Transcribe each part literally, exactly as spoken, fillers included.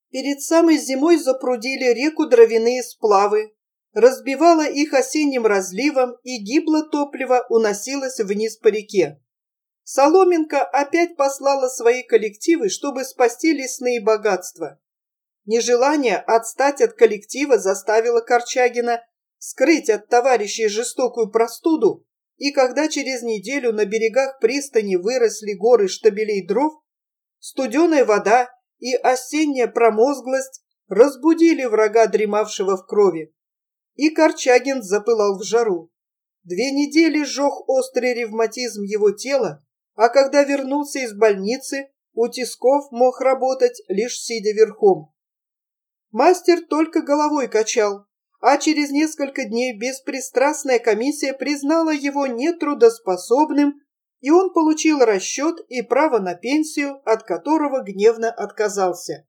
Перед самой зимой запрудили реку дровяные сплавы, разбивало их осенним разливом, и гибло топливо уносилось вниз по реке. Соломенко опять послала свои коллективы, чтобы спасти лесные богатства. Нежелание отстать от коллектива заставило Корчагина скрыть от товарищей жестокую простуду, и когда через неделю на берегах пристани выросли горы штабелей дров, студеная вода и осенняя промозглость разбудили врага, дремавшего в крови. И Корчагин запылал в жару. Две недели сжег острый ревматизм его тела, а когда вернулся из больницы, у тисков мог работать, лишь сидя верхом. Мастер только головой качал, а через несколько дней беспристрастная комиссия признала его нетрудоспособным, и он получил расчет и право на пенсию, от которого гневно отказался.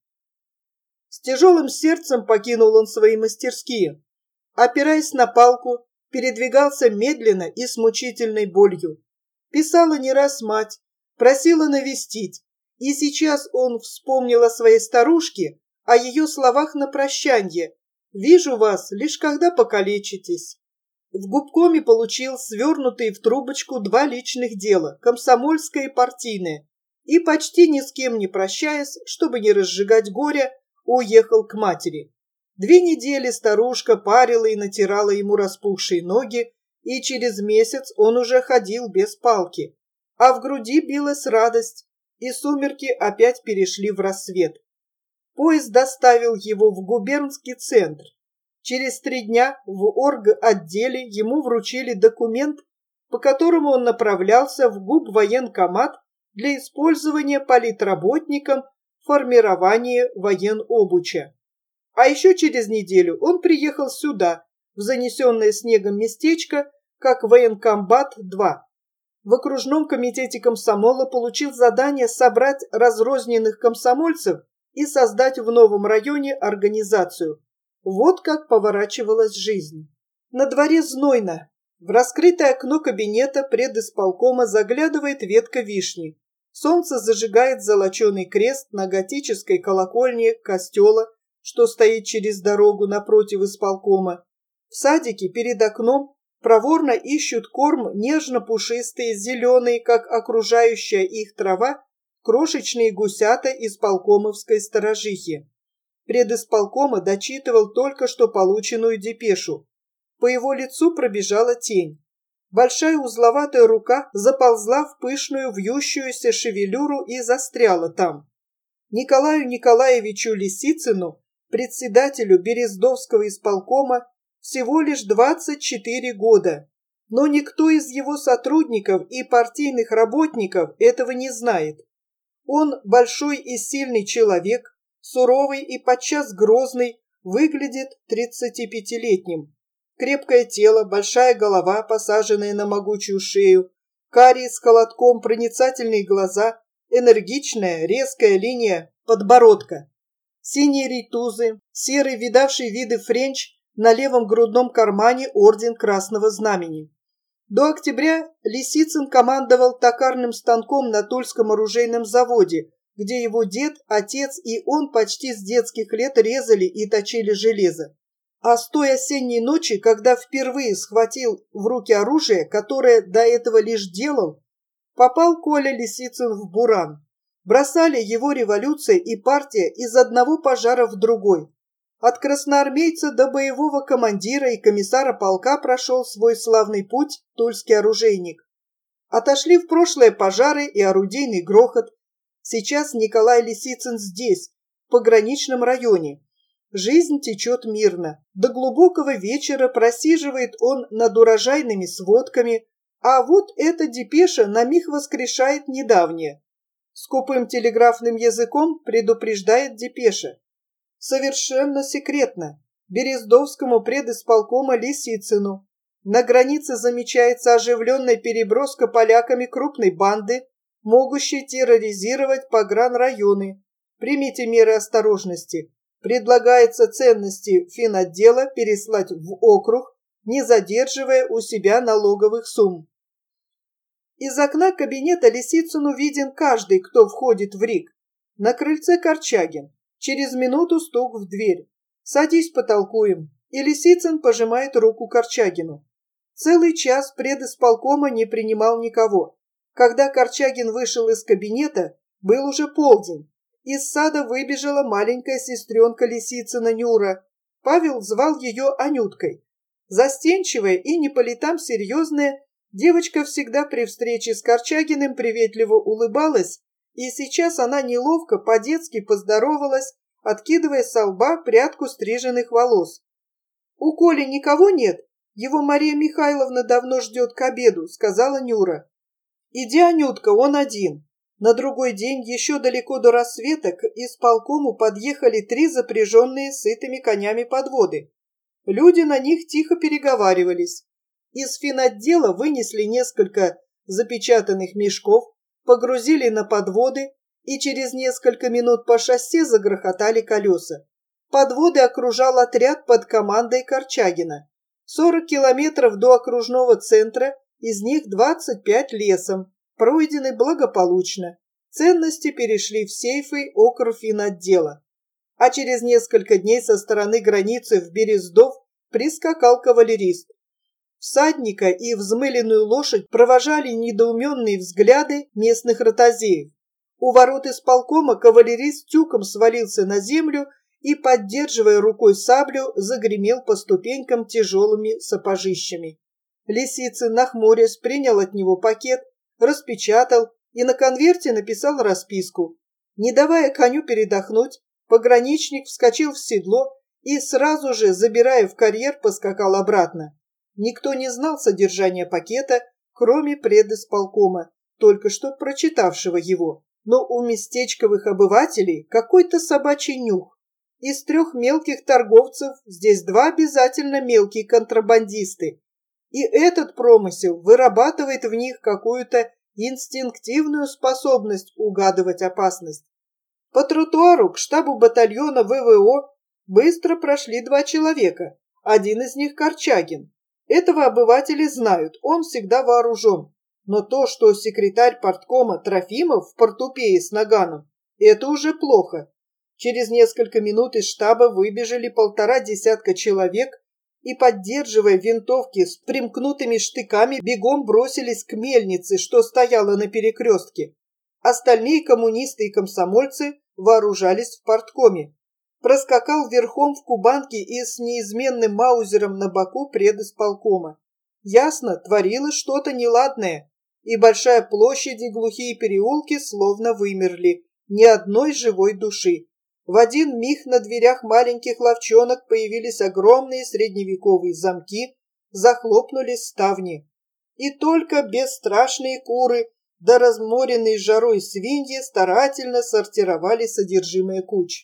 С тяжелым сердцем покинул он свои мастерские. Опираясь на палку, передвигался медленно и с мучительной болью. Писала не раз мать, просила навестить, и сейчас он вспомнил о своей старушке, о ее словах на прощанье: «Вижу вас, лишь когда покалечитесь». В губкоме получил свернутые в трубочку два личных дела, комсомольское и партийное, и почти ни с кем не прощаясь, чтобы не разжигать горя, уехал к матери. Две недели старушка парила и натирала ему распухшие ноги, и через месяц он уже ходил без палки, а в груди билась радость, и сумерки опять перешли в рассвет. Поезд доставил его в губернский центр. Через три дня в орготделе ему вручили документ, по которому он направлялся в губвоенкомат для использования политработником в формировании военобуча. А еще через неделю он приехал сюда, в занесенное снегом местечко, как военкомбат-два. В окружном комитете комсомола получил задание собрать разрозненных комсомольцев и создать в новом районе организацию. Вот как поворачивалась жизнь. На дворе знойно. В раскрытое окно кабинета предисполкома заглядывает ветка вишни. Солнце зажигает золоченый крест на готической колокольне костела, что стоит через дорогу напротив исполкома. В садике перед окном проворно ищут корм нежно-пушистые, зеленые, как окружающая их трава, крошечные гусята исполкомовской сторожихи. Предисполкома дочитывал только что полученную депешу. По его лицу пробежала тень. Большая узловатая рука заползла в пышную вьющуюся шевелюру и застряла там. Николаю Николаевичу Лисицыну, председателю Берездовского исполкома, всего лишь двадцать четыре года, но никто из его сотрудников и партийных работников этого не знает. Он большой и сильный человек, суровый и подчас грозный, выглядит тридцатипятилетним. Крепкое тело, большая голова, посаженная на могучую шею, карие с холодком, проницательные глаза, энергичная, резкая линия подбородка. Синие рейтузы, серый видавший виды френч, на левом грудном кармане орден Красного Знамени. До октября Лисицын командовал токарным станком на Тульском оружейном заводе, где его дед, отец и он почти с детских лет резали и точили железо. А с той осенней ночи, когда впервые схватил в руки оружие, которое до этого лишь делал, попал Коля Лисицын в буран. Бросали его революция и партия из одного пожара в другой. От красноармейца до боевого командира и комиссара полка прошел свой славный путь тульский оружейник. Отошли в прошлое пожары и орудийный грохот. Сейчас Николай Лисицын здесь, в пограничном районе. Жизнь течет мирно. До глубокого вечера просиживает он над урожайными сводками, а вот эта депеша на миг воскрешает недавнее. Скупым телеграфным языком предупреждает депеша. Совершенно секретно. Берездовскому предисполкома Лисицыну. На границе замечается оживленная переброска поляками крупной банды, могущей терроризировать погранрайоны. Примите меры осторожности. Предлагается ценности финотдела переслать в округ, не задерживая у себя налоговых сумм. Из окна кабинета Лисицыну виден каждый, кто входит в РИК. На крыльце Корчагин. Через минуту стук в дверь. «Садись, потолкуем». И Лисицын пожимает руку Корчагину. Целый час предисполкома не принимал никого. Когда Корчагин вышел из кабинета, был уже полдень. Из сада выбежала маленькая сестренка Лисицына Нюра. Павел звал ее Анюткой. Застенчивая и не по летам серьезная, девочка всегда при встрече с Корчагиным приветливо улыбалась, и сейчас она неловко по-детски поздоровалась, откидывая со лба прядку стриженных волос. «У Коли никого нет? Его Мария Михайловна давно ждет к обеду», — сказала Нюра. «Иди, Анютка, он один». На другой день, еще далеко до рассвета, к исполкому подъехали три запряженные сытыми конями подводы. Люди на них тихо переговаривались. Из финотдела вынесли несколько запечатанных мешков, погрузили на подводы, и через несколько минут по шоссе загрохотали колеса. Подводы окружал отряд под командой Корчагина. Сорок километров до окружного центра, из них двадцать пять лесом, пройдены благополучно. Ценности перешли в сейфы окрфинотдела. А через несколько дней со стороны границы в Берездов прискакал кавалерист. Всадника и взмыленную лошадь провожали недоуменные взгляды местных ротозеев. У ворот исполкома кавалерист тюком свалился на землю и, поддерживая рукой саблю, загремел по ступенькам тяжелыми сапожищами. Лисицын, нахмурясь, принял от него пакет, распечатал и на конверте написал расписку. Не давая коню передохнуть, пограничник вскочил в седло и сразу же, забирая в карьер, поскакал обратно. Никто не знал содержания пакета, кроме предисполкома, только что прочитавшего его. Но у местечковых обывателей какой-то собачий нюх. Из трех мелких торговцев здесь два обязательно мелкие контрабандисты. И этот промысел вырабатывает в них какую-то инстинктивную способность угадывать опасность. По тротуару к штабу батальона ВВО быстро прошли два человека. Один из них Корчагин. Этого обыватели знают, он всегда вооружен. Но то, что секретарь парткома Трофимов в портупее с наганом, это уже плохо. Через несколько минут из штаба выбежали полтора десятка человек и, поддерживая винтовки с примкнутыми штыками, бегом бросились к мельнице, что стояла на перекрестке. Остальные коммунисты и комсомольцы вооружались в парткоме. Проскакал верхом в кубанке и с неизменным маузером на боку предисполкома. Ясно, творилось что-то неладное, и большая площадь и глухие переулки словно вымерли, ни одной живой души. В один миг на дверях маленьких лавчонок появились огромные средневековые замки, захлопнулись ставни. И только бесстрашные куры да разморенные жарой свиньи старательно сортировали содержимое куч.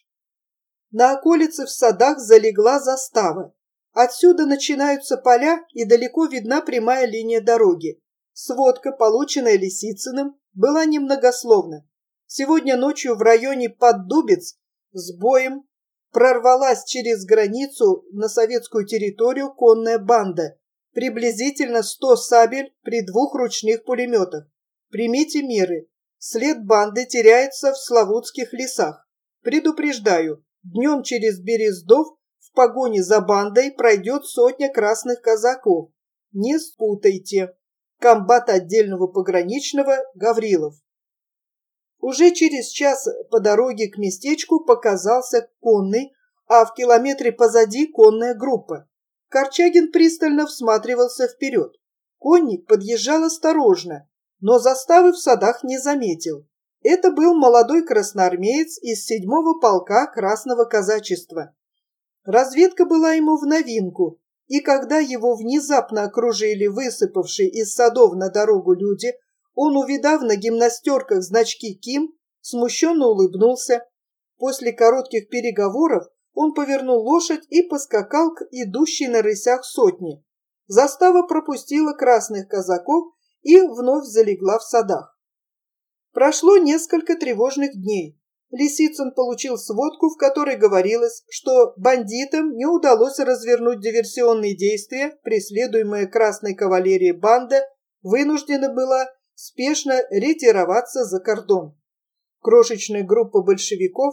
На околице в садах залегла застава. Отсюда начинаются поля, и далеко видна прямая линия дороги. Сводка, полученная Лисицыным, была немногословна. Сегодня ночью в районе Поддубец с боем прорвалась через границу на советскую территорию конная банда. Приблизительно сто сабель при двух ручных пулеметах. Примите меры. След банды теряется в Славутских лесах. Предупреждаю, днем через Берездов в погоне за бандой пройдет сотня красных казаков. Не спутайте. Комбат отдельного пограничного Гаврилов. Уже через час по дороге к местечку показался конный, а в километре позади конная группа. Корчагин пристально всматривался вперед. Конник подъезжал осторожно, но заставы в садах не заметил. Это был молодой красноармеец из седьмого полка Красного казачества. Разведка была ему в новинку, и когда его внезапно окружили высыпавшие из садов на дорогу люди, он, увидав на гимнастерках значки КИМ, смущенно улыбнулся. После коротких переговоров он повернул лошадь и поскакал к идущей на рысях сотне. Застава пропустила красных казаков и вновь залегла в садах. Прошло несколько тревожных дней. Лисицын получил сводку, в которой говорилось, что бандитам не удалось развернуть диверсионные действия, преследуемая красной кавалерией банда вынуждена была спешно ретироваться за кордон. Крошечная группа большевиков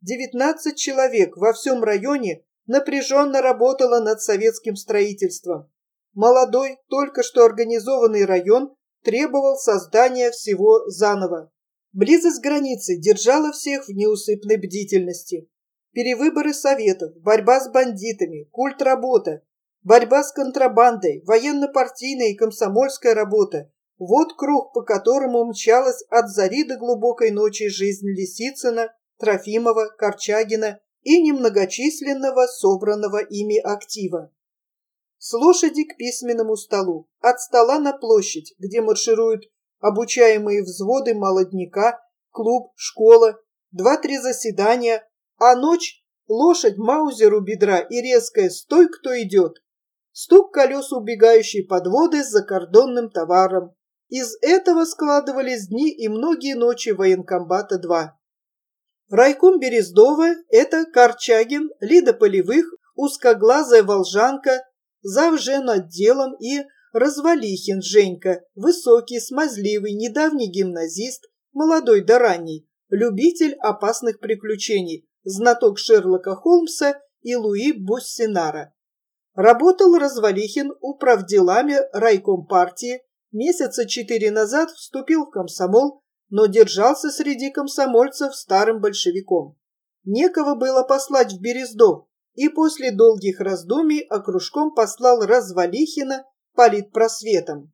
девятнадцать человек во всем районе напряженно работало над советским строительством. Молодой, только что организованный район требовал создания всего заново. Близость границы держала всех в неусыпной бдительности. Перевыборы советов, борьба с бандитами, культ работа, борьба с контрабандой, военно-партийная и комсомольская работа – вот круг, по которому мчалась от зари до глубокой ночи жизнь Лисицына, Трофимова, Корчагина и немногочисленного собранного ими актива. С лошади к письменному столу, от стола на площадь, где маршируют обучаемые взводы молодняка, клуб, школа, два-три заседания, а ночь – лошадь маузер у бедра и резкая «стой, кто идет», стук колес убегающей подводы с закордонным товаром. Из этого складывались дни и многие ночи военкомбата-два. Райком Берездова – это Корчагин, Лида Полевых, узкоглазая волжанка, завжен отделом и Развалихин Женька, высокий, смазливый, недавний гимназист, молодой да ранний, любитель опасных приключений, знаток Шерлока Холмса и Луи Боссинара. Работал Развалихин управделами райком партии, месяца четыре назад вступил в комсомол, но держался среди комсомольцев старым большевиком. Некого было послать в Берездов, и после долгих раздумий окружком послал Развалихина политпросветом.